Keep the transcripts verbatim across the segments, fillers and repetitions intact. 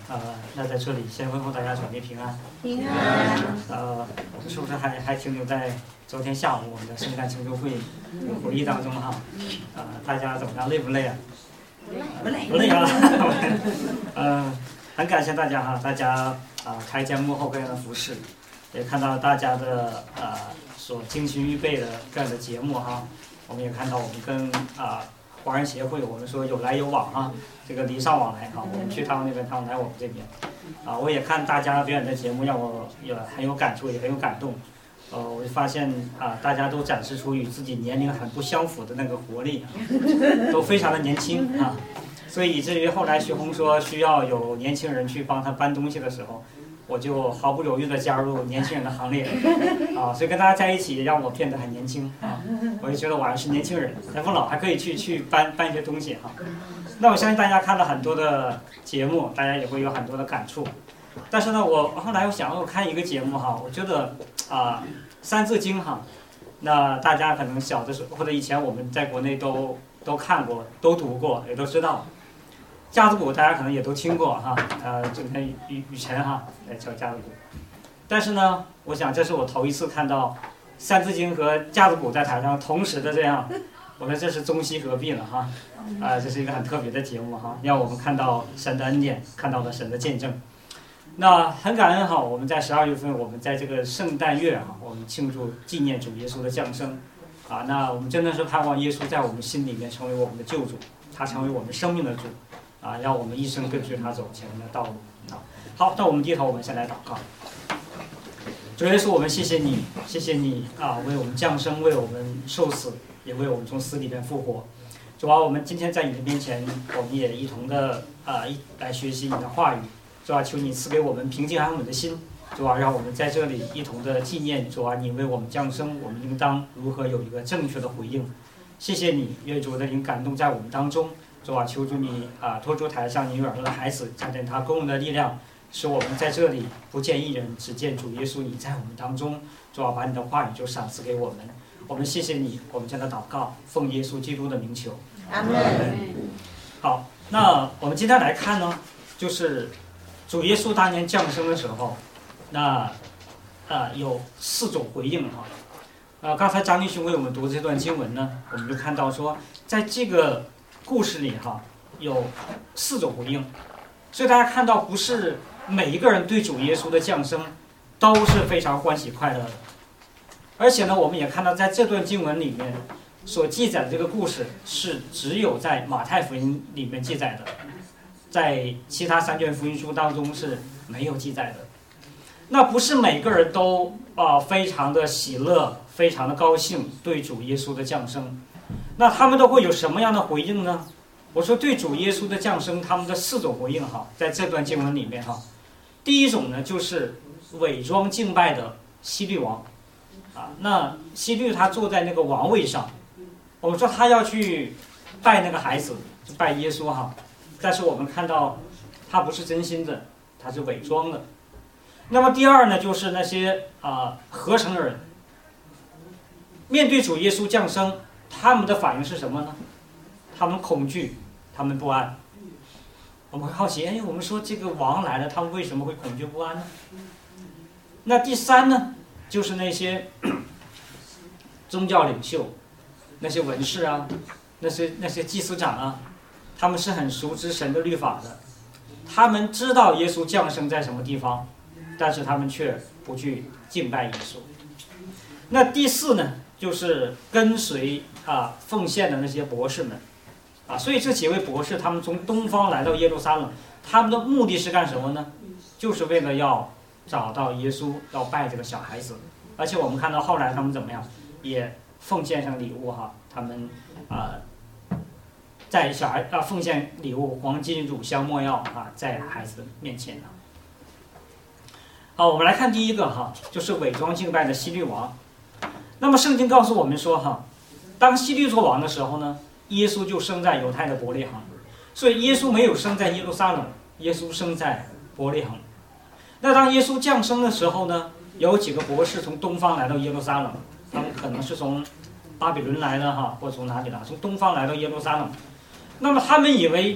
呃，那在这里先问候大家转念平安。 平安。 呃，我们是不是还还停留在昨天下午我们的圣诞庆祝会回忆当中哈？呃，大家怎么样？累不累啊？ 不累。 不累啊。呃，很感谢大家哈，大家啊、呃、开间幕后各样的服饰，也看到大家的呃所精心预备的各样的节目哈。我们也看到我们跟啊、呃、华人协会，我们说有来有往哈。这个礼尚往来啊，我们去他们那边，他们来我们这边，啊，我也看大家表演的节目，让我也很有感触，也很有感动。呃，我就发现啊，大家都展示出与自己年龄很不相符的那个活力，都非常的年轻啊。所以以至于后来徐红说需要有年轻人去帮他搬东西的时候，我就毫不犹豫地加入年轻人的行列啊。所以跟大家在一起，让我变得很年轻啊。我就觉得我还是年轻人，还不老，还可以去去搬搬一些东西哈。那我相信大家看了很多的节目，大家也会有很多的感触。但是呢，我后来我想我看一个节目哈，我觉得啊，《三字经》哈，那大家可能小的时候或者以前我们在国内都都看过、都读过，也都知道。架子鼓大家可能也都听过哈，呃，就跟雨雨辰哈来敲架子鼓。但是呢，我想这是我头一次看到《三字经》和架子鼓在台上同时的这样。我们这是中西合璧了哈，啊、呃，这是一个很特别的节目哈，让我们看到神的恩典，看到了神的见证。那很感恩哈，我们在十二月份，我们在这个圣诞月哈，我们庆祝纪念主耶稣的降生，啊，那我们真的是盼望耶稣在我们心里面成为我们的救主，他成为我们生命的主，啊，让我们一生跟随他走前面的道路啊。好，那我们低头，我们先来祷告。主耶稣，我们谢谢你，谢谢你啊，为我们降生，为我们受死。也为我们从死里面复活。主啊，我们今天在你的面前，我们也一同的啊、呃、一来学习你的话语。主啊，求你赐给我们平静安稳的心。主啊，让我们在这里一同的纪念。主啊，你为我们降生，我们应当如何有一个正确的回应？谢谢你，愿主的灵感动在我们当中。主啊，求主你啊托住台上你耳朵的孩子，加点他公用的力量，使我们在这里不见一人，只见主耶稣你在我们当中。主啊，把你的话语就赏赐给我们。我们谢谢你，我们这样的祷告，奉耶稣基督的名求。 阿门。 好，那我们今天来看呢，就是主耶稣当年降生的时候，那呃有四种回应哈。呃，刚才张弟兄为我们读这段经文呢，我们就看到说，在这个故事里哈，有四种回应，所以大家看到不是每一个人对主耶稣的降生都是非常欢喜快乐的。而且呢，我们也看到在这段经文里面所记载的这个故事是只有在马太福音里面记载的，在其他三卷福音书当中是没有记载的。那不是每个人都啊、呃、非常的喜乐，非常的高兴对主耶稣的降生。那他们都会有什么样的回应呢？我说对主耶稣的降生，他们的四种回应哈，在这段经文里面哈，第一种呢就是伪装敬拜的希律王。啊，那希律他坐在那个王位上，我们说他要去拜那个孩子，就拜耶稣哈，但是我们看到他不是真心的，他是伪装的。那么第二呢，就是那些啊合成的人，面对主耶稣降生，他们的反应是什么呢？他们恐惧，他们不安。我们会好奇，哎，我们说这个王来了，他们为什么会恐惧不安呢？那第三呢？就是那些宗教领袖，那些文士啊，那些那些祭司长啊，他们是很熟知神的律法的，他们知道耶稣降生在什么地方，但是他们却不去敬拜耶稣。那第四呢，就是跟随啊奉献的那些博士们啊，所以这几位博士他们从东方来到耶路撒冷，他们的目的是干什么呢？就是为了要找到耶稣，要拜这个小孩子。而且我们看到后来他们怎么样，也奉献上礼物哈，他们啊、呃、在小孩啊奉献礼物，黄金、乳香、没药啊，在孩子面前呢。好，我们来看第一个哈，就是伪装敬拜的希律王。那么圣经告诉我们说哈，当希律做王的时候呢，耶稣就生在犹太的伯利恒，所以耶稣没有生在耶路撒冷，耶稣生在伯利恒。那当耶稣降生的时候呢，有几个博士从东方来到耶路撒冷，他们可能是从巴比伦来的哈，或者从哪里来，从东方来到耶路撒冷。那么他们以为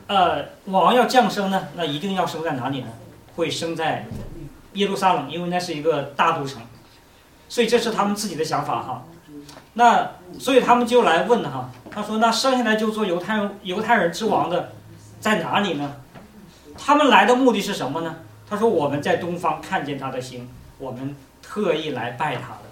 呃王要降生呢，那一定要生在哪里呢？会生在耶路撒冷，因为那是一个大都城，所以这是他们自己的想法哈。那所以他们就来问哈，他说那生下来就做犹太犹太人之王的在哪里呢？他们来的目的是什么呢？他说我们在东方看见他的星，我们特意来拜他的。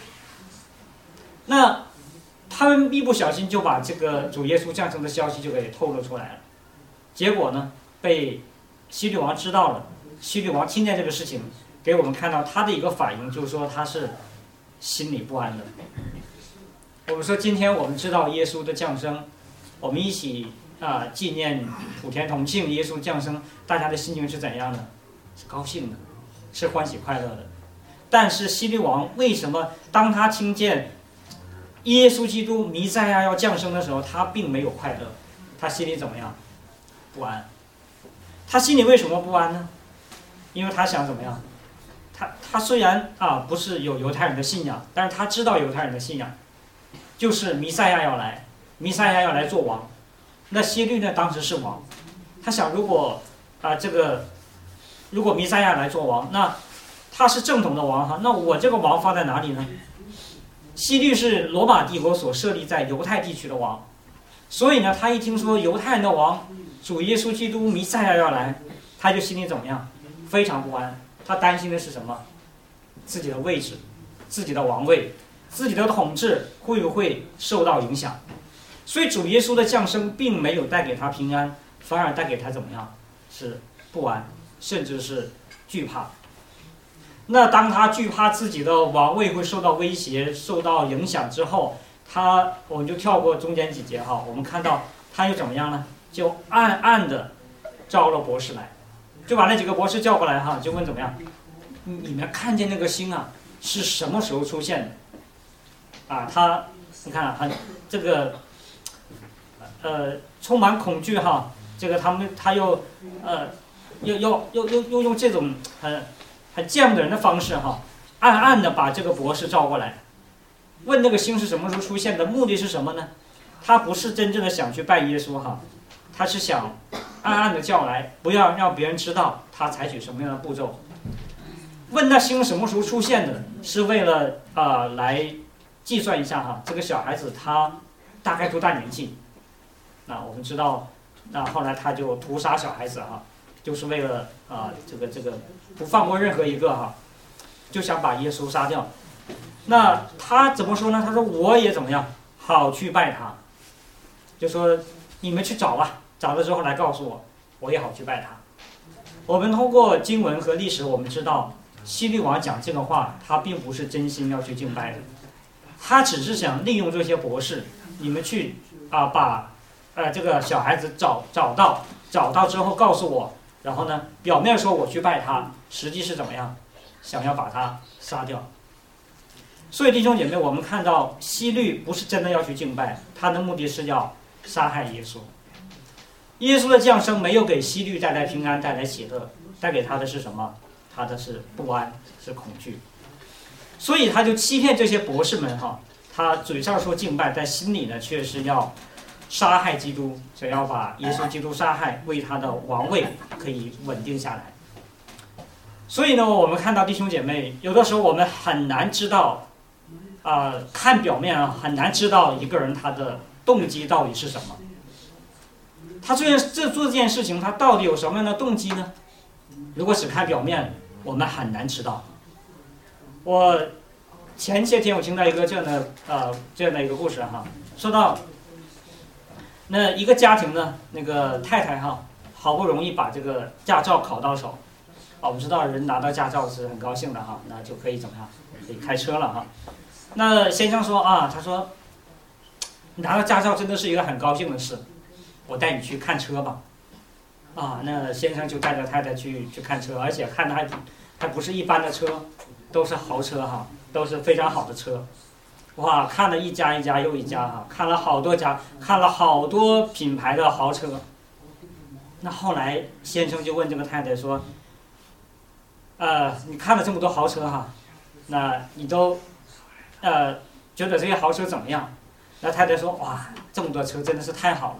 那他们一不小心就把这个主耶稣降生的消息就给透露出来了，结果呢被希律王知道了。希律王听见这个事情，给我们看到他的一个反应，就是说他是心里不安的。我们说今天我们知道耶稣的降生，我们一起啊纪念普天同庆耶稣降生，大家的心情是怎样的？是高兴的，是欢喜快乐的。但是希律王为什么当他听见耶稣基督弥赛亚要降生的时候，他并没有快乐，他心里怎么样？不安。他心里为什么不安呢？因为他想怎么样？他他虽然啊不是有犹太人的信仰，但是他知道犹太人的信仰，就是弥赛亚要来，弥赛亚要来做王。那希律呢，当时是王，他想如果啊这个如果弥赛亚来做王，那他是正统的王哈，那我这个王放在哪里呢？希律是罗马帝国所设立在犹太地区的王，所以呢，他一听说犹太人的王主耶稣基督弥赛亚要来，他就心里怎么样？非常不安。他担心的是什么？自己的位置，自己的王位，自己的统治会不会受到影响？所以主耶稣的降生并没有带给他平安，反而带给他怎么样？是不安，甚至是惧怕。那当他惧怕自己的王位会受到威胁、受到影响之后，他我们就跳过中间几节哈，我们看到他又怎么样呢？就暗暗的招了博士来，就把那几个博士叫过来哈，就问怎么样？你们看见那个星啊，是什么时候出现的？啊，他你看很、啊、这个呃充满恐惧哈，这个他们他又呃又又又又又用这种很很见不得人的方式哈，暗暗的把这个博士召过来，问那个星是什么时候出现的，目的是什么呢？他不是真正的想去拜耶稣哈，他是想暗暗的叫来，不要让别人知道他采取什么样的步骤。问那星什么时候出现的，是为了啊、呃、来计算一下哈，这个小孩子他大概多大年纪？那我们知道，那后来他就屠杀小孩子哈，就是为了啊、呃、这个这个不放过任何一个哈，就想把耶稣杀掉。那他怎么说呢？他说我也怎么样，好去拜他，就说你们去找吧，找了之后来告诉我，我也好去拜他。我们通过经文和历史，我们知道希律王讲这个话，他并不是真心要去敬拜的，他只是想利用这些博士，你们去啊把呃这个小孩子找找到，找到之后告诉我，然后呢，表面说我去拜他，实际是怎么样，想要把他杀掉。所以弟兄姐妹，我们看到希律不是真的要去敬拜，他的目的是要杀害耶稣。耶稣的降生没有给希律带来平安，带来喜乐，带给他的是什么？他的是不安，是恐惧。所以他就欺骗这些博士们哈，他嘴上说敬拜，但心里呢却是要杀害基督，想要把耶稣基督杀害，为他的王位可以稳定下来。所以呢，我们看到弟兄姐妹，有的时候我们很难知道，啊、呃，看表面啊，很难知道一个人他的动机到底是什么。他做这做这件事情，他到底有什么样的动机呢？如果只看表面，我们很难知道。我前些天我听到一个这样的呃这样的一个故事哈，说到那一个家庭呢，那个太太哈，好不容易把这个驾照考到手，啊，我们知道人拿到驾照是很高兴的哈，那就可以怎么样，可以开车了哈。那先生说啊，他说拿到驾照真的是一个很高兴的事，我带你去看车吧。啊，那先生就带着太太去去看车，而且看的还还不是一般的车，都是豪车哈，都是非常好的车。哇，看了一家一家又一家哈，看了好多家，看了好多品牌的豪车。那后来先生就问这个太太说：“呃，你看了这么多豪车哈，那你都呃觉得这些豪车怎么样？”那太太说：“哇，这么多车真的是太好了。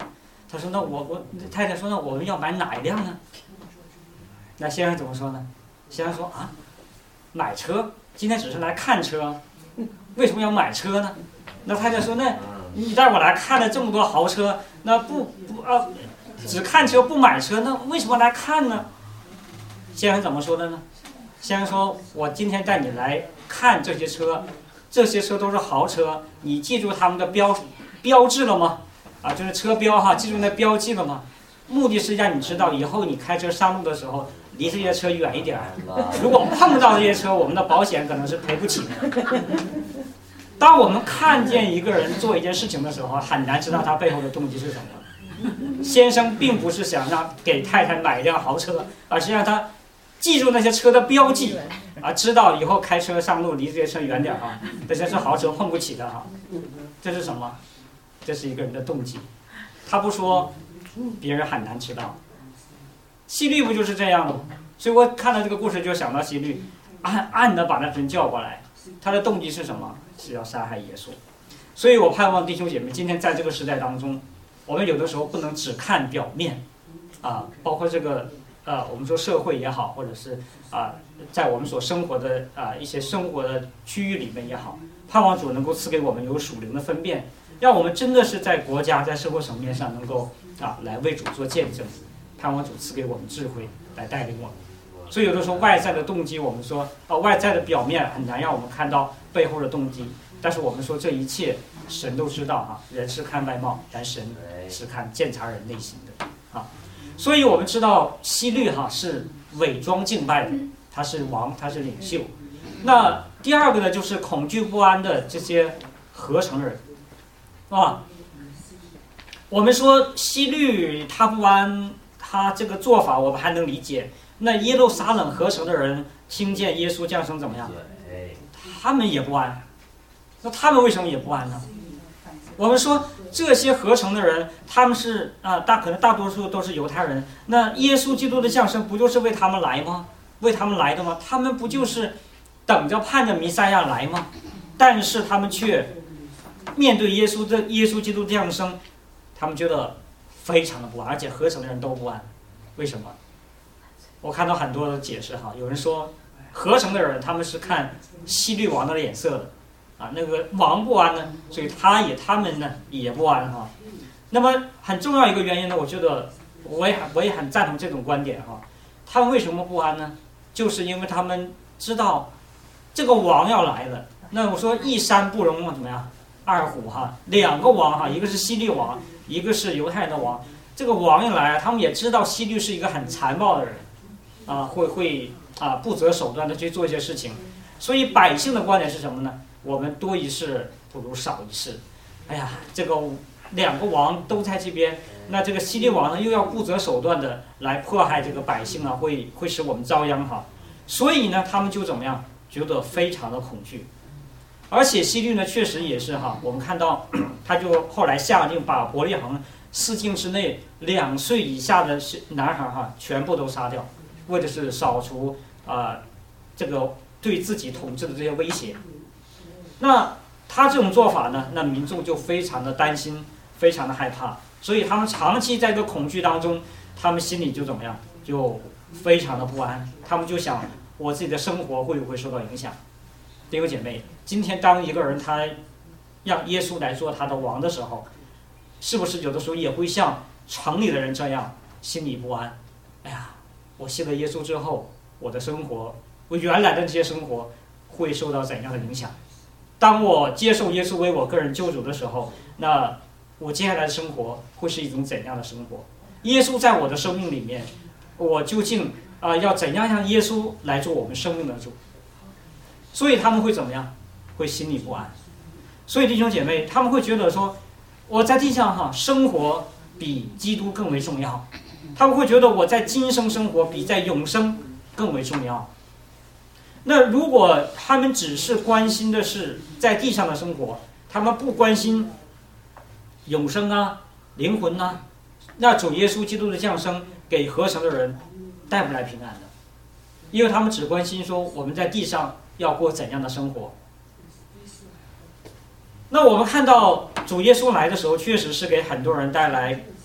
他说那我我太太说那我们要买哪一辆呢？那先生怎么说呢？先生说啊，买车，今天只是来看车，为什么要买车呢？那太太说那你带我来看了这么多豪车，那不不啊，只看车不买车，那为什么来看呢？先生怎么说的呢？先生说我今天带你来看这些车，这些车都是豪车，你记住他们的标标志了吗？啊，就是车标哈，记住那标记了吗？目的是让你知道以后你开车上路的时候离这些车远一点，如果碰到这些车，我们的保险可能是赔不起的。当我们看见一个人做一件事情的时候，很难知道他背后的动机是什么。先生并不是想让给太太买一辆豪车，而是让他记住那些车的标记啊，知道以后开车上路离这些车远点啊，这些是豪车碰不起的哈。这是什么？这是一个人的动机。他不说，别人很难知道。希律不就是这样的吗？所以我看到这个故事就想到希律，暗暗的把那人叫过来，他的动机是什么？是要杀害耶稣。所以我盼望弟兄姐妹，今天在这个时代当中，我们有的时候不能只看表面，啊，包括这个呃，我们说社会也好，或者是啊，在我们所生活的啊一些生活的区域里面也好，盼望主能够赐给我们有属灵的分辨，让我们真的是在国家在社会层面上能够啊来为主做见证，盼望主赐给我们智慧来带领我们。所以有的时候外在的动机，我们说啊外在的表面很难让我们看到背后的动机，但是我们说这一切神都知道哈，人是看外貌，但神是看鉴察人内心的啊。所以我们知道希律哈是伪装敬拜的，他是王，他是领袖。那第二个呢，就是恐惧不安的这些合成人啊。我们说希律他不安，他这个做法我们还能理解。那耶路撒冷合成的人听见耶稣降生怎么样？他们也不安。那他们为什么也不安呢？我们说这些合成的人，他们是啊，大可能大多数都是犹太人。那耶稣基督的降生不就是为他们来吗？为他们来的吗？他们不就是等着盼着弥赛亚来吗？但是他们却面对耶稣的耶稣基督的降生，他们觉得非常的不安，而且合成的人都不安。为什么？我看到很多的解释哈，有人说合成的人他们是看希律王的脸色的。啊，那个王不安呢，所以他也他们呢也不安哈。那么很重要一个原因呢，我觉得我也我也很赞同这种观点哈。他们为什么不安呢？就是因为他们知道这个王要来了。那我说一山不容怎么样，二虎哈，两个王哈，一个是希律王，一个是犹太人的王。这个王要来，他们也知道希律是一个很残暴的人，啊，会会啊不择手段的去做一些事情。所以百姓的观点是什么呢？我们多一事不如少一事。哎呀，这个两个王都在这边，那这个希律王呢又要不择手段的来迫害这个百姓啊，会会使我们遭殃哈。所以呢，他们就怎么样，觉得非常的恐惧。而且希律呢，确实也是哈，我们看到他就后来下令把伯利恒四境之内两岁以下的男孩哈全部都杀掉，为的是扫除啊、呃、这个对自己统治的这些威胁。那他这种做法呢，那民众就非常的担心，非常的害怕，所以他们长期在这个恐惧当中，他们心里就怎么样，就非常的不安。他们就想，我自己的生活会不会受到影响？弟兄姐妹，今天当一个人他让耶稣来做他的王的时候，是不是有的时候也会像城里的人这样，心里不安？哎呀，我信了耶稣之后，我的生活，我原来的这些生活会受到怎样的影响？当我接受耶稣为我个人救主的时候，那我接下来的生活会是一种怎样的生活？耶稣在我的生命里面，我究竟啊、呃、要怎样让耶稣来做我们生命的主？所以他们会怎么样？会心里不安。所以弟兄姐妹，他们会觉得说，我在地上哈生活比基督更为重要。他们会觉得我在今生生活比在永生更为重要。那如果他们只是关心的是在地上的生活，他们不关心永生啊、灵魂啊，那主耶稣基督的降生给合成的人带不来平安的，因为他们只关心说我们在地上要过怎样的生活。那我们看到主耶稣来的时候，确实是给很多人带来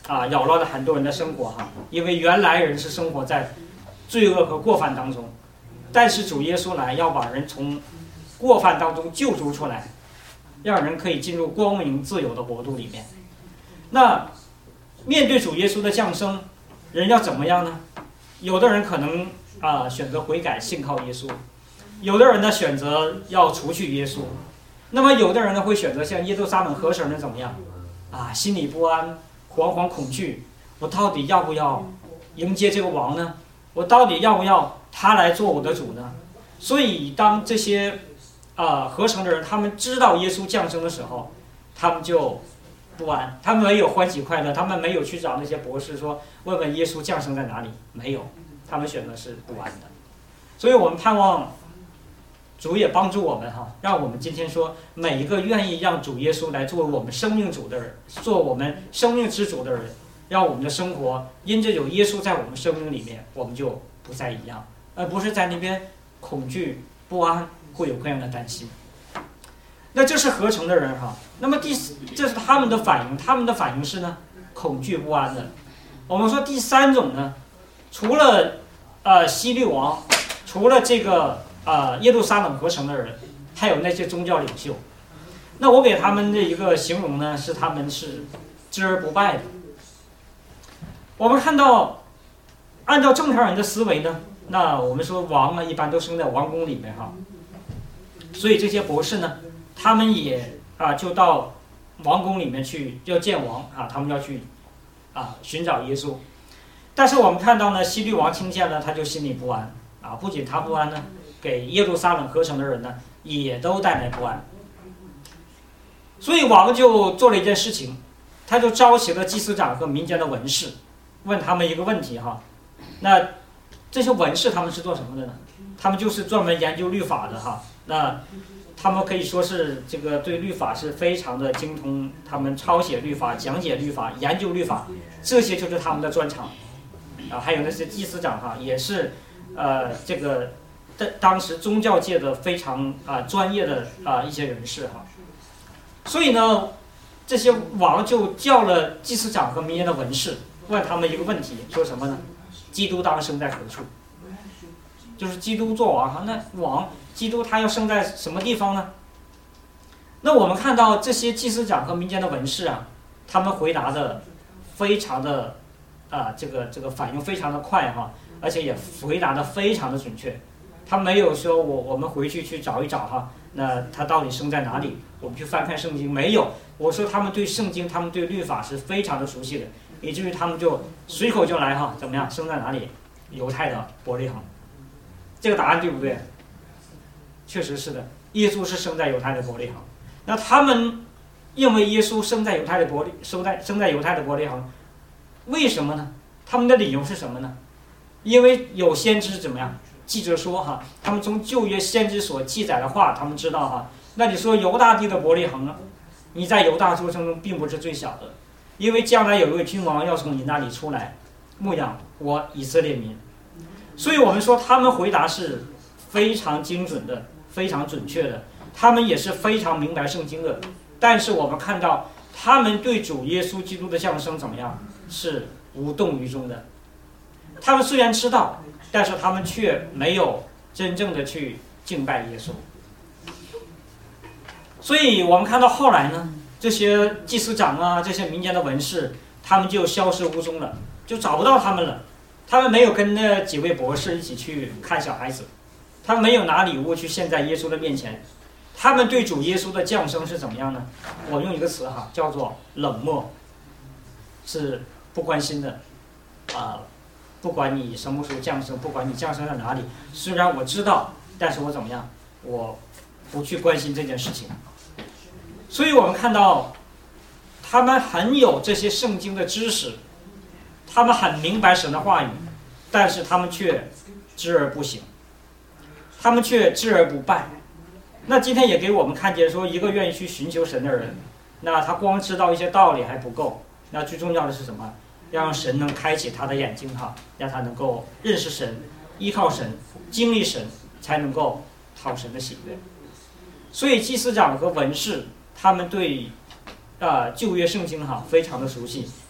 啊扰乱了很多人的生活哈，因为原来人是生活在罪恶和过犯当中，但是主耶稣来要把人从过犯当中救赎出来，让人可以进入光明自由的国度里面。那面对主耶稣的降生，人要怎么样呢？有的人可能啊、呃、选择悔改信靠耶稣，有的人呢选择要除去耶稣，那么有的人呢会选择像耶路撒冷河城人怎么样啊，心里不安，惶惶恐惧，我到底要不要迎接这个王呢？我到底要不要他来做我的主呢？所以当这些啊、呃、合成的人他们知道耶稣降生的时候，他们就不安，他们没有欢喜快乐，他们没有去找那些博士说问问耶稣降生在哪里，没有，他们选择是不安的。所以我们盼望主也帮助我们哈，让我们今天说每一个愿意让主耶稣来做我们生命主的人，做我们生命之主的人，让我们的生活因着有耶稣在我们生命里面，我们就不再一样，而不是在那边恐惧不安，会有各样的担心。那这是合成的人哈。那么第这是他们的反应，他们的反应是呢恐惧不安的。我们说第三种呢，除了呃希律王，除了这个呃耶路撒冷合成的人，还有那些宗教领袖。那我给他们的一个形容呢，是他们是知而不败的。我们看到，按照正常人的思维呢，那我们说王呢一般都生在王宫里面哈，所以这些博士呢，他们也啊就到王宫里面去要见王啊，他们要去啊寻找耶稣。但是我们看到呢，希律王听见了，他就心里不安啊，不仅他不安呢，给耶路撒冷合成的人呢也都带来不安。所以王就做了一件事情，他就召集了祭司长和民间的文士，问他们一个问题哈。那这些文士他们是做什么的呢？他们就是专门研究律法的哈。那他们可以说是这个对律法是非常的精通，他们抄写律法、讲解律法、研究律法，这些就是他们的专长。啊，还有那些祭司长哈，也是呃这个当时宗教界的非常啊、呃、专业的啊、呃、一些人士哈。所以呢，这些王就叫了祭司长和民间的文士，问他们一个问题，说什么呢？基督当生在何处？就是基督做王哈，那王基督他要生在什么地方呢？那我们看到这些祭司长和民间的文士啊，他们回答的非常的啊，这个这个反应非常的快哈，而且也回答的非常的准确。他没有说我我们回去去找一找哈，那他到底生在哪里？我们去翻看圣经，没有。我说他们对圣经，他们对律法是非常的熟悉的，以至于他们就随口就来哈，怎么样？生在哪里？犹太的伯利恒。这个答案对不对？确实是的，耶稣是生在犹太的伯利恒。那他们因为耶稣生在犹太的伯利，生在生在犹太的伯利恒，为什么呢？他们的理由是什么呢？因为有先知怎么样？记着说哈，他们从旧约先知所记载的话，他们知道哈。那你说犹大地的伯利恒啊，你在犹大诸城中并不是最小的，因为将来有一位君王要从你那里出来，牧养我以色列民。所以我们说他们回答是非常精准的，非常准确的，他们也是非常明白圣经的。但是我们看到他们对主耶稣基督的降生怎么样？是无动于衷的。他们虽然知道，但是他们却没有真正的去敬拜耶稣。所以我们看到后来呢，这些祭司长啊，这些民间的文士，他们就消失无踪了，就找不到他们了。他们没有跟那几位博士一起去看小孩子，他们没有拿礼物去献在耶稣的面前。他们对主耶稣的降生是怎么样呢？我用一个词哈，叫做冷漠，是不关心的啊、呃。不管你什么时候降生，不管你降生在哪里，虽然我知道，但是我怎么样？我不去关心这件事情。所以我们看到，他们很有这些圣经的知识，他们很明白神的话语，但是他们却知而不行，他们却知而不拜。那今天也给我们看见说，一个愿意去寻求神的人，那他光知道一些道理还不够，那最重要的是什么？让神能开启他的眼睛哈，让他能够认识神，依靠神，经历神，才能够讨神的喜悦。所以祭司长和文士他们对啊、呃、旧约圣经哈非常的熟悉，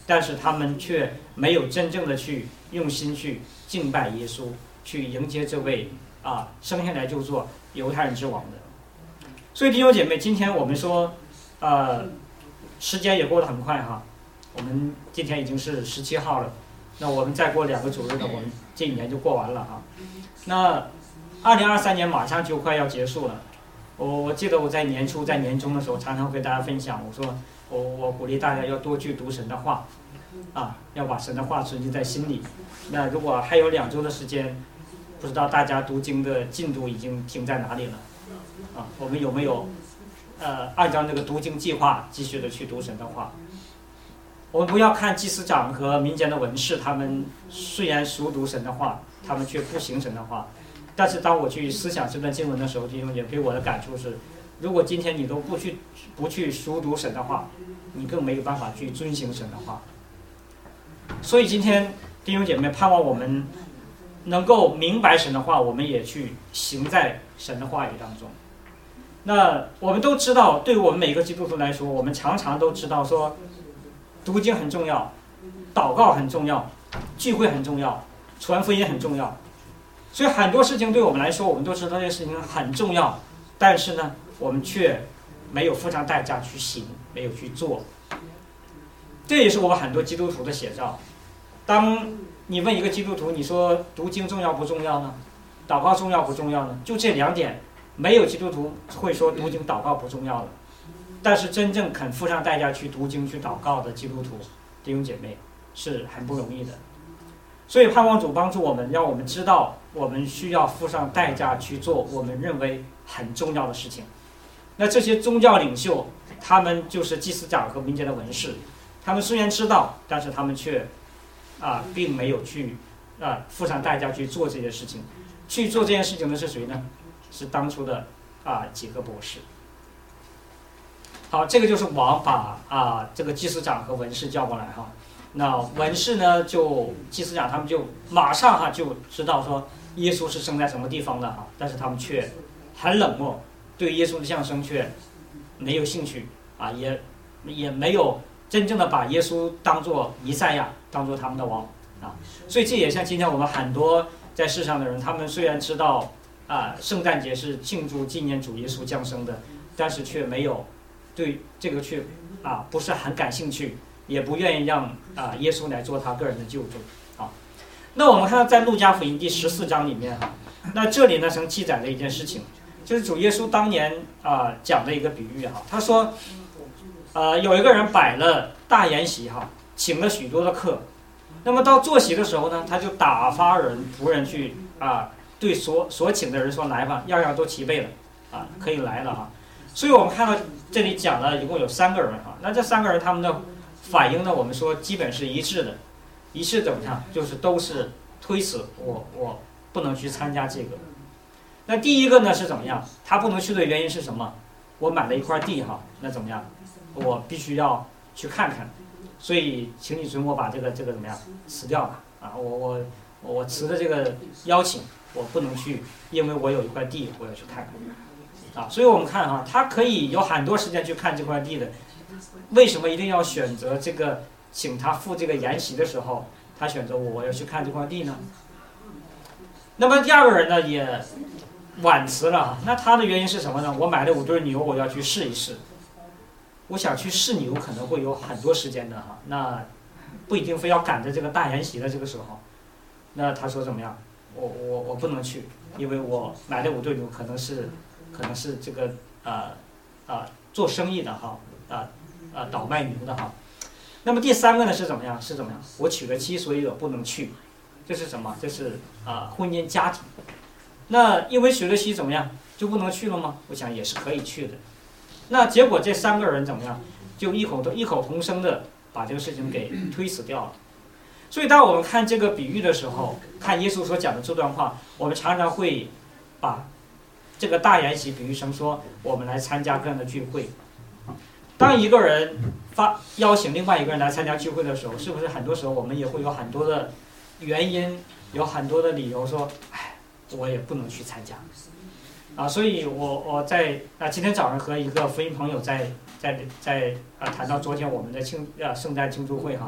但是他们却没有真正的去用心去敬拜耶稣，去迎接这位啊生下来就做犹太人之王的。所以弟兄姐妹，今天我们说，呃，时间也过得很快哈，我们今天已经是十七号了，那我们再过两个主日呢，我们这一年就过完了哈。那二零二三年马上就快要结束了。我我记得我在年初在年终的时候，常常跟大家分享，我说我我鼓励大家要多去读神的话，啊，要把神的话存进在心里。那如果还有两周的时间，不知道大家读经的进度已经停在哪里了？啊，我们有没有呃按照那个读经计划继续的去读神的话？我们不要看祭司长和民间的文士，他们虽然熟读神的话，他们却不行神的话。但是当我去思想这段经文的时候，弟兄姐妹给我的感触是，如果今天你都不去不去熟读神的话，你更没有办法去遵行神的话。所以今天弟兄姐妹，盼望我们能够明白神的话，我们也去行在神的话语当中。那我们都知道，对于我们每个基督徒来说，我们常常都知道说，读经很重要，祷告很重要，聚会很重要，传福音很重要。所以很多事情对我们来说，我们都知道这些事情很重要，但是呢，我们却没有付上代价去行，没有去做。这也是我们很多基督徒的写照。当你问一个基督徒，你说读经重要不重要呢？祷告重要不重要呢？就这两点，没有基督徒会说读经祷告不重要的。但是真正肯付上代价去读经去祷告的基督徒弟兄姐妹是很不容易的。所以盼望主帮助我们，让我们知道我们需要付上代价去做我们认为很重要的事情。那这些宗教领袖，他们就是祭司长和民间的文士，他们虽然知道，但是他们却啊并没有去啊付上代价去做这些事情。去做这件事情的是谁呢？是当初的啊几个博士。好，这个就是王把啊这个祭司长和文士叫过来哈。那文士呢，就祭司长他们就马上哈就知道说耶稣是生在什么地方的哈，但是他们却很冷漠，对耶稣的降生却没有兴趣啊，也也没有真正的把耶稣当作弥赛亚，当作他们的王啊。所以这也像今天我们很多在世上的人，他们虽然知道啊圣诞节是庆祝纪念主耶稣降生的，但是却没有对这个却啊不是很感兴趣。也不愿意让啊耶稣来做他个人的救主啊。那我们看到在路加福音第十四章里面哈，那这里呢曾记载了一件事情，就是主耶稣当年啊讲的一个比喻哈。他说，呃有一个人摆了大筵席哈，请了许多的客，那么到坐席的时候呢，他就打发人仆人去啊对所所请的人说，来吧，样样都齐备了啊，可以来了哈。所以我们看到这里讲了一共有三个人哈，那这三个人他们的反应呢，我们说基本是一致的，一致怎么样？就是都是推辞，我我不能去参加这个。那第一个呢是怎么样？他不能去的原因是什么？我买了一块地哈，那怎么样？我必须要去看看，所以请你准我把这个这个怎么样辞掉吧？啊，我我我辞的这个邀请，我不能去，因为我有一块地，我要去看看。啊，所以我们看哈，他可以有很多时间去看这块地的。为什么一定要选择这个请他付这个筵席的时候，他选择我要去看这块地呢？那么第二个人呢也婉辞了，那他的原因是什么呢？我买了五对牛，我要去试一试。我想去试牛可能会有很多时间的哈，那不一定非要赶着这个大筵席的这个时候。那他说怎么样？我我我不能去，因为我买的五对牛可能是可能是这个啊啊、呃呃、做生意的哈啊。啊，倒卖牛的哈。那么第三个呢是怎么样？是怎么样？我娶了妻，所以我不能去。这是什么？这是啊，婚姻家庭。那因为娶了妻怎么样就不能去了吗？我想也是可以去的。那结果这三个人怎么样？就异口同异口同声的把这个事情给推死掉了。所以当我们看这个比喻的时候，看耶稣所讲的这段话，我们常常会把这个大筵席比喻成说，我们来参加这样的聚会。当一个人发邀请另外一个人来参加聚会的时候，是不是很多时候我们也会有很多的原因，有很多的理由说，哎，我也不能去参加，啊，所以我我在啊今天早上和一个福音朋友在在在啊谈到昨天我们的庆啊圣诞庆祝会哈，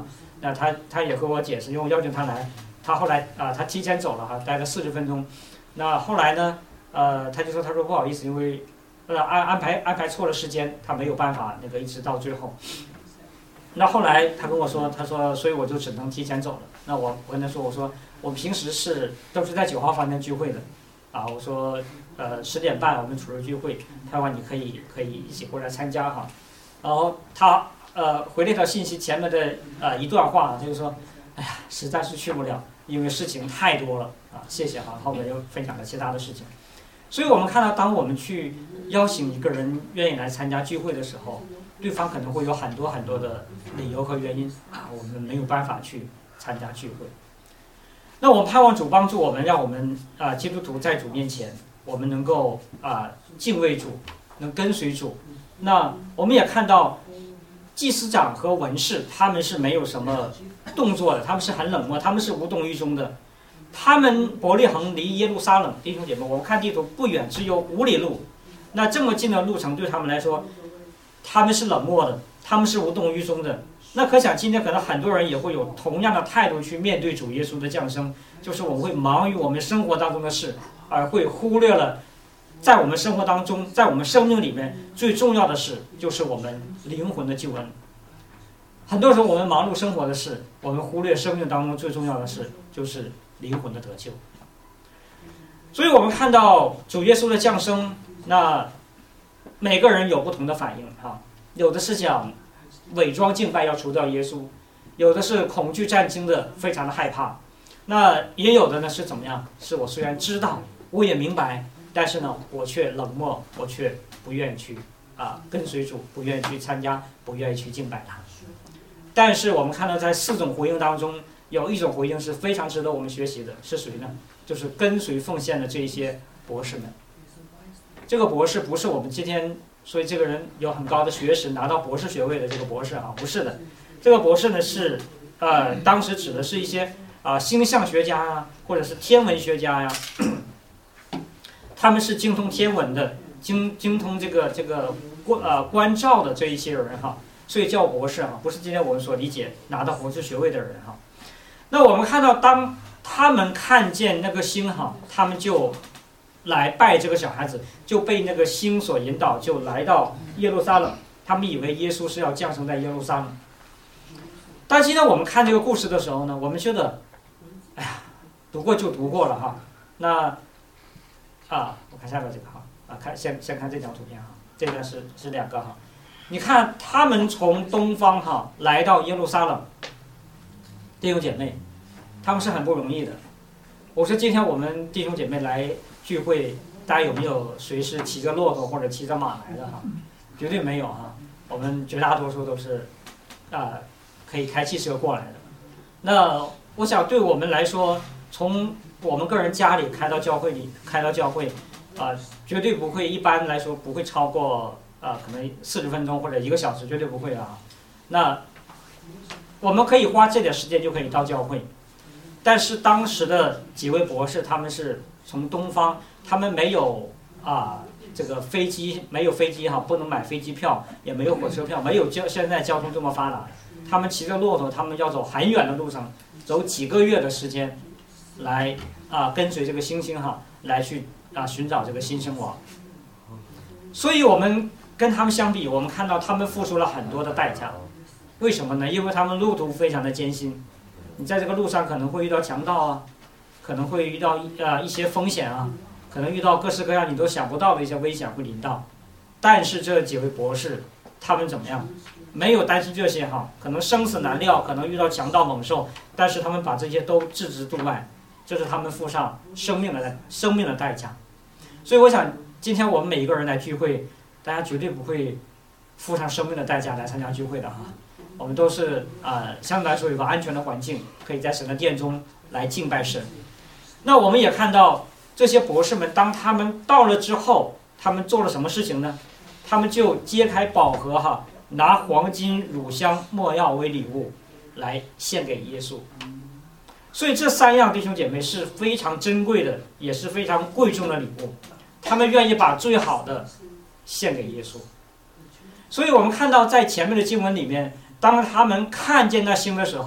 那他他也和我解释，因为我邀请他来，他后来啊、呃、他提前走了哈，待了四十分钟。那后来呢，呃他就说他说不好意思，因为呃安安排安排错了时间，他没有办法那个一直到最后。那后来他跟我说，他说所以我就只能提前走了。那我我跟他说，我说我平时是都是在九号房间聚会的，啊我说呃十点半我们主日聚会，他说你可以可以一起过来参加哈。然后他呃回了一条信息，前面的呃一段话就是说，哎呀实在是去不了，因为事情太多了啊，谢谢哈。后面又分享了其他的事情。所以我们看到，当我们去邀请一个人愿意来参加聚会的时候，对方可能会有很多很多的理由和原因啊，我们没有办法去参加聚会。那我们盼望主帮助我们，让我们啊基督徒在主面前，我们能够啊敬畏主，能跟随主。那我们也看到，祭司长和文士他们是没有什么动作的，他们是很冷漠，他们是无动于衷的。他们伯利恒离耶路撒冷，弟兄姐妹，我们看地图不远，只有五里路。那这么近的路程对他们来说，他们是冷漠的，他们是无动于衷的。那可想今天可能很多人也会有同样的态度去面对主耶稣的降生，就是我们会忙于我们生活当中的事，而会忽略了在我们生活当中，在我们生命里面最重要的事，就是我们灵魂的救恩。很多时候我们忙碌生活的事，我们忽略生命当中最重要的事，就是灵魂的得救。所以我们看到主耶稣的降生，那每个人有不同的反应哈，有的是讲伪装敬拜要除掉耶稣，有的是恐惧战惊的非常的害怕，那也有的呢是怎么样？是我虽然知道，我也明白，但是呢我却冷漠，我却不愿意去啊跟随主，不愿意去参加，不愿意去敬拜他。但是我们看到在四种回应当中，有一种回应是非常值得我们学习的，是谁呢？就是跟随奉献的这一些博士们。这个博士不是我们今天所以这个人有很高的学识，拿到博士学位的这个博士啊，不是的。这个博士呢是呃当时指的是一些啊、呃、星象学家啊，或者是天文学家呀，他们是精通天文的，精精通这个这个观呃观照的这一些人哈。所以叫博士哈，不是今天我们所理解拿到博士学位的人哈。那我们看到，当他们看见那个星哈，他们就来拜这个小孩子，就被那个星所引导，就来到耶路撒冷。他们以为耶稣是要降生在耶路撒冷。但今天我们看这个故事的时候呢，我们觉得，哎呀，读过就读过了哈。那啊，我看下面这个哈啊，看先先看这张图片哈，这个是是两个哈。你看他们从东方哈来到耶路撒冷，弟兄姐妹，他们是很不容易的。我说今天我们弟兄姐妹来聚会，大家有没有谁是骑着骆驼或者骑着马来的哈？绝对没有哈，我们绝大多数都是啊、呃、可以开汽车过来的。那我想对我们来说，从我们个人家里开到教会里，开到教会啊、呃，绝对不会，一般来说不会超过。啊，可能四十分钟或者一个小时，绝对不会啊。那我们可以花这点时间就可以到教会，但是当时的几位博士，他们是从东方，他们没有啊这个飞机，没有飞机哈，不能买飞机票，也没有火车票，没有交现在交通这么发达，他们骑着骆驼，他们要走很远的路程，走几个月的时间，来啊跟随这个星星哈，来去啊寻找这个新生王。所以我们跟他们相比，我们看到他们付出了很多的代价。为什么呢？因为他们路途非常的艰辛，你在这个路上可能会遇到强盗啊，可能会遇到呃一些风险啊，可能遇到各式各样你都想不到的一些危险会临到。但是这几位博士，他们怎么样？没有担心这些哈，可能生死难料，可能遇到强盗猛兽，但是他们把这些都置之度外，这是他们付上生命的生命的代价。所以我想，今天我们每一个人来聚会，大家绝对不会付上生命的代价来参加聚会的哈。我们都是啊、呃，相对来说有个安全的环境，可以在神的殿中来敬拜神。那我们也看到这些博士们，当他们到了之后，他们做了什么事情呢？他们就揭开宝盒哈，拿黄金、乳香、没药为礼物来献给耶稣。所以这三样弟兄姐妹是非常珍贵的，也是非常贵重的礼物。他们愿意把最好的献给耶稣。所以我们看到在前面的经文里面，当他们看见那星的时候，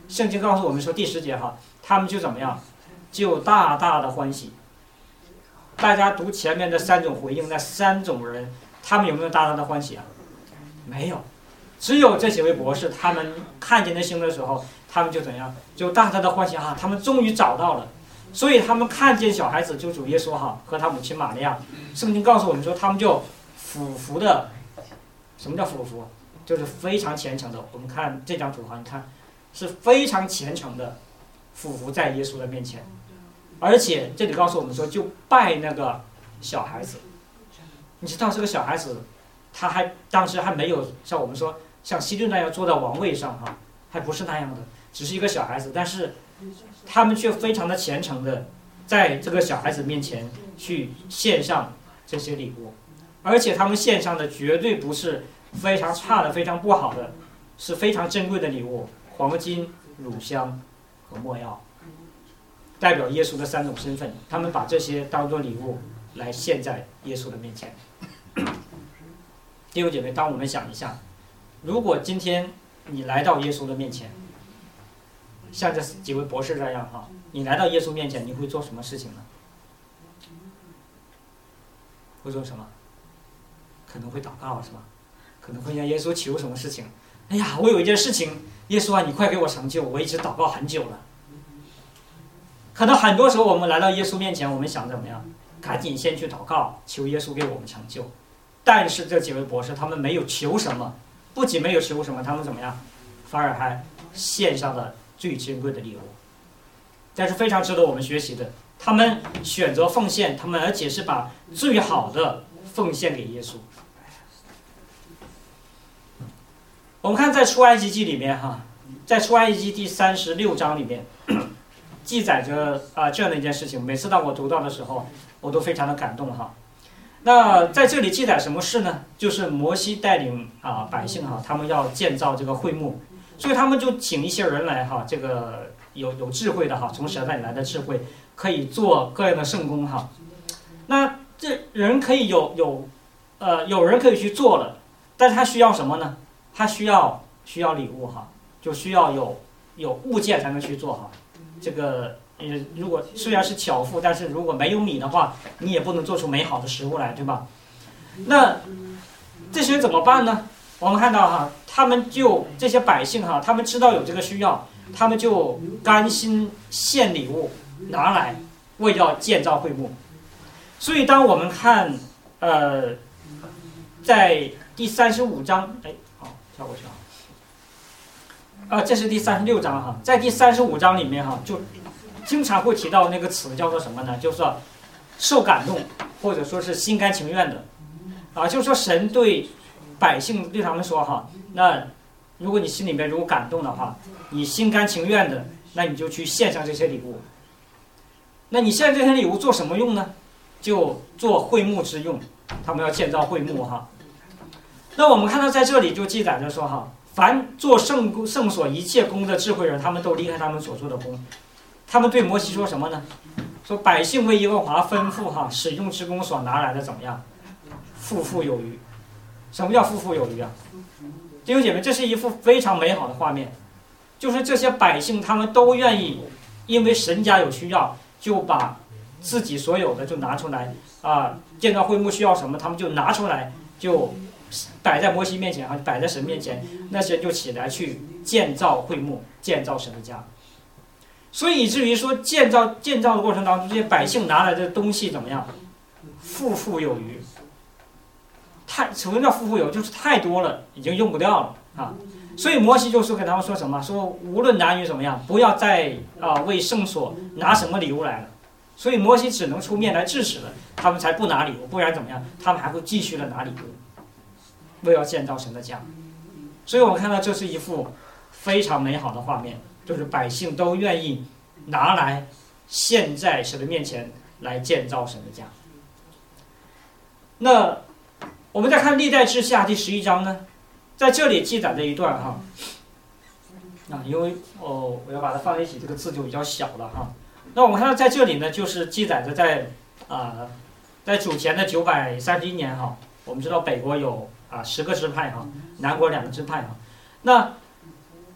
圣经告诉我们说第十节哈，他们就怎么样，就大大的欢喜。大家读前面的三种回应，那三种人，他们有没有大大的欢喜啊？没有，只有这几位博士，他们看见那星的时候，他们就怎样，就大大的欢喜啊！他们终于找到了，所以他们看见小孩子，就主耶稣哈和他母亲玛利亚，圣经告诉我们说，他们就俯伏的，什么叫俯伏？就是非常虔诚的。我们看这张图哈，你看是非常虔诚的俯伏在耶稣的面前。而且这里告诉我们说，就拜那个小孩子。你知道这个小孩子，他还当时还没有像我们说像希律那样坐在王位上哈，还不是那样的，只是一个小孩子。但是他们却非常的虔诚的在这个小孩子面前去献上这些礼物，而且他们献上的绝对不是非常差的、非常不好的，是非常珍贵的礼物，黄金、乳香和没药。代表耶稣的三种身份，他们把这些当作礼物来献在耶稣的面前。弟兄姐妹，当我们想一下，如果今天你来到耶稣的面前，像这几位博士这样哈，你来到耶稣面前，你会做什么事情呢？会做什么？可能会祷告是吧？可能会向耶稣求什么事情？哎呀，我有一件事情，耶稣啊，你快给我成就，我一直祷告很久了。可能很多时候我们来到耶稣面前，我们想怎么样？赶紧先去祷告，求耶稣给我们成就。但是这几位博士他们没有求什么，不仅没有求什么，他们怎么样？反而还献上了最珍贵的礼物。但是非常值得我们学习的，他们选择奉献，他们而且是把最好的奉献给耶稣。我们看在出埃及记里面哈，在出埃及记第三十六章里面记载着啊、呃、这样的一件事情，每次当我读到的时候，我都非常的感动哈。那在这里记载什么事呢？就是摩西带领啊、呃、百姓哈，他们要建造这个会幕，所以他们就请一些人来哈，这个有有智慧的哈，从神那里来的智慧，可以做各样的圣工哈。那这人可以有有呃有人可以去做了，但是他需要什么呢？他需要需要礼物哈，就需要有有物件才能去做哈。这个呃，如果虽然是巧妇，但是如果没有米的话，你也不能做出美好的食物来，对吧？那这些人怎么办呢？我们看到哈，他们就这些百姓哈，他们知道有这个需要，他们就甘心献礼物拿来，为要建造会幕。所以当我们看呃，在第三十五章，哎，好，跳过去啊。啊，这是第三十六章哈，在第三十五章里面哈，就经常会提到那个词叫做什么呢？就是说受感动，或者说是心甘情愿的，啊，就是说神对百姓对他们说哈，那如果你心里面如果感动的话，你心甘情愿的，那你就去献上这些礼物。那你献这些礼物做什么用呢？就做会幕之用，他们要建造会幕哈。那我们看到在这里就记载着说哈。凡做圣圣所一切工的智慧人，他们都离开他们所做的工。他们对摩西说什么呢？说百姓为耶和华吩咐哈，使用之功所拿来的怎么样？富富有余。什么叫富富有余啊？弟兄姐妹，这是一幅非常美好的画面，就是这些百姓他们都愿意，因为神家有需要，就把自己所有的就拿出来啊，建造会幕需要什么，他们就拿出来就。摆在摩西面前啊，摆在神面前，那些人就起来去建造会幕，建造神的家。所以以至于说建造建造的过程当中，这些百姓拿来的东西怎么样？富富有余。太什么叫富富有余？就是太多了，已经用不掉了啊。所以摩西就说给他们说什么？说无论男女怎么样，不要再啊为圣所拿什么礼物来了。所以摩西只能出面来制止了，他们才不拿礼物，不然怎么样？他们还会继续的拿礼物。为要建造神的家，所以我们看到这是一幅非常美好的画面，就是百姓都愿意拿来献在神的面前来建造神的家。那我们再看历代志下第十一章呢，在这里记载的一段哈，啊，因为哦我要把它放在一起，这个字就比较小了哈。那我们看到在这里呢，就是记载着在啊、呃，在主前的九百三十一年哈，我们知道北国有。啊，十个支派哈，南国两个支派哈。那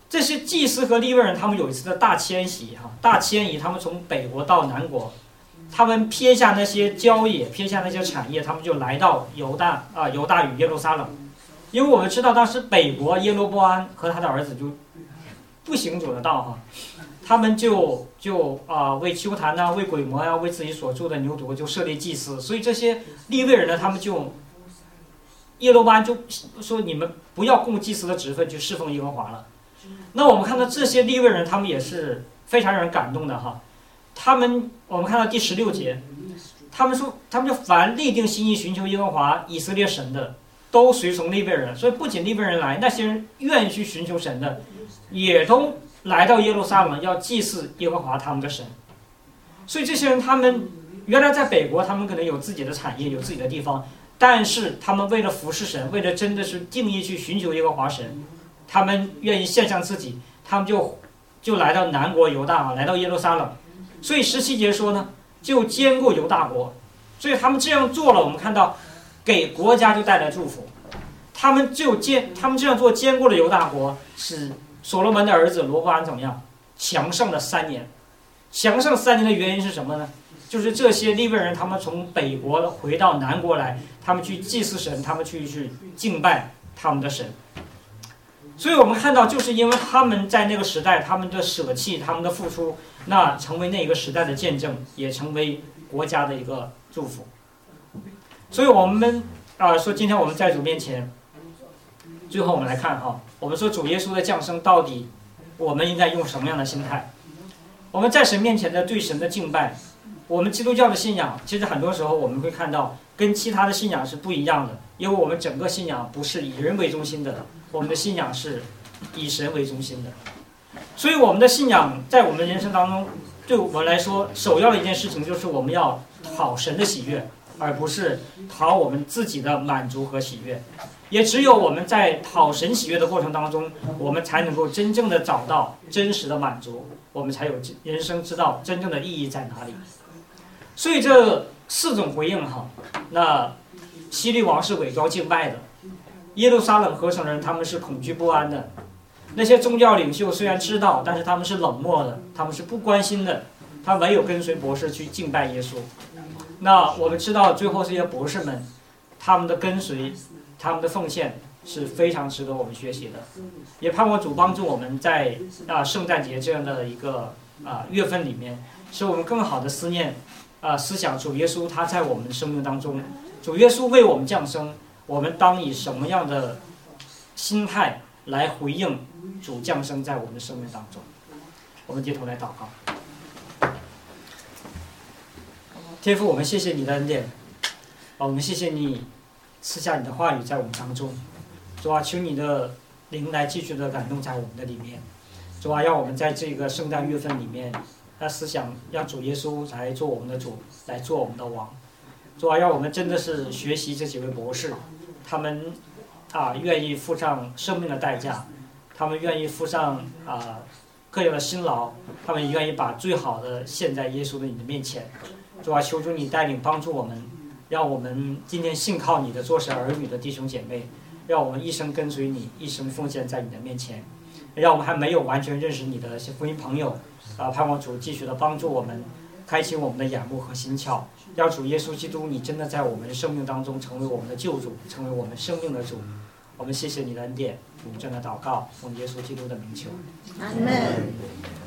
这些祭司和利未人他们有一次的大迁徙哈，大迁移，他们从北国到南国，他们撇下那些郊野，撇下那些产业，他们就来到犹大啊，犹大与耶路撒冷。因为我们知道当时北国耶罗波安和他的儿子就不行主的道哈，他们就就啊、呃、为丘坛呐、为鬼魔呀、啊、为自己所住的牛犊就设立祭司，所以这些利未人呢，他们就耶罗波安就说你们不要供祭司的职分去侍奉耶和华了。那我们看到这些利未人，他们也是非常让人感动的哈。他们我们看到第十六节，他们说他们就凡立定心意寻求耶和华以色列神的，都随从利未人。所以不仅利未人来，那些人愿意去寻求神的，也都来到耶路撒冷要祭祀耶和华他们的神。所以这些人他们原来在北国，他们可能有自己的产业，有自己的地方，但是他们为了服侍神，为了真的是定义去寻求耶和华神，他们愿意献上自己，他们就就来到南国犹大啊，来到耶路撒冷。所以十七节说呢，就兼顾犹大国。所以他们这样做了，我们看到给国家就带来祝福。他们就兼他们这样做兼顾了犹大国，使所罗门的儿子罗波安怎么样？强盛了三年。强盛三年的原因是什么呢？就是这些利未人他们从北国回到南国来，他们去祭祀神，他们去去敬拜他们的神。所以我们看到，就是因为他们在那个时代，他们的舍弃，他们的付出，那成为那个时代的见证，也成为国家的一个祝福。所以我们啊、呃、说，今天我们在主面前，最后我们来看哈，我们说主耶稣的降生到底，我们应该用什么样的心态？我们在神面前的对神的敬拜，我们基督教的信仰，其实很多时候我们会看到跟其他的信仰是不一样的，因为我们整个信仰不是以人为中心的，我们的信仰是以神为中心的。所以我们的信仰在我们人生当中，对我们来说，首要的一件事情就是我们要讨神的喜悦，而不是讨我们自己的满足和喜悦。也只有我们在讨神喜悦的过程当中，我们才能够真正的找到真实的满足，我们才有人生知道真正的意义在哪里。所以这四种回应哈，那希律王是伪装敬拜的，耶路撒冷合城人他们是恐惧不安的，那些宗教领袖虽然知道，但是他们是冷漠的，他们是不关心的，他唯有跟随博士去敬拜耶稣。那我们知道最后这些博士们，他们的跟随，他们的奉献是非常值得我们学习的。也盼望主帮助我们在啊圣诞节这样的一个啊月份里面，使我们更好的思念啊思想主耶稣他在我们生命当中，主耶稣为我们降生，我们当以什么样的心态来回应主降生在我们的生命当中。我们低头来祷告。天父，我们谢谢你的恩典，我们谢谢你赐下你的话语在我们当中。主啊，求你的灵来继续的感动在我们的里面。主啊，让我们在这个圣诞月份里面，那思想让主耶稣来做我们的主，来做我们的王。主啊，让我们真的是学习这几位博士，他们啊愿意付上生命的代价，他们愿意付上啊各样的辛劳，他们愿意把最好的献在耶稣的你的面前。主啊，求主你带领帮助我们，让我们今天信靠你的做神儿女的弟兄姐妹，让我们一生跟随你，一生奉献在你的面前。让我们还没有完全认识你的福音朋友啊，盼望主继续的帮助我们，开启我们的眼目和心窍，让主耶稣基督你真的在我们的生命当中成为我们的救主，成为我们生命的主。我们谢谢你的恩典，我们真的祷告，奉耶稣基督的名求， 阿门。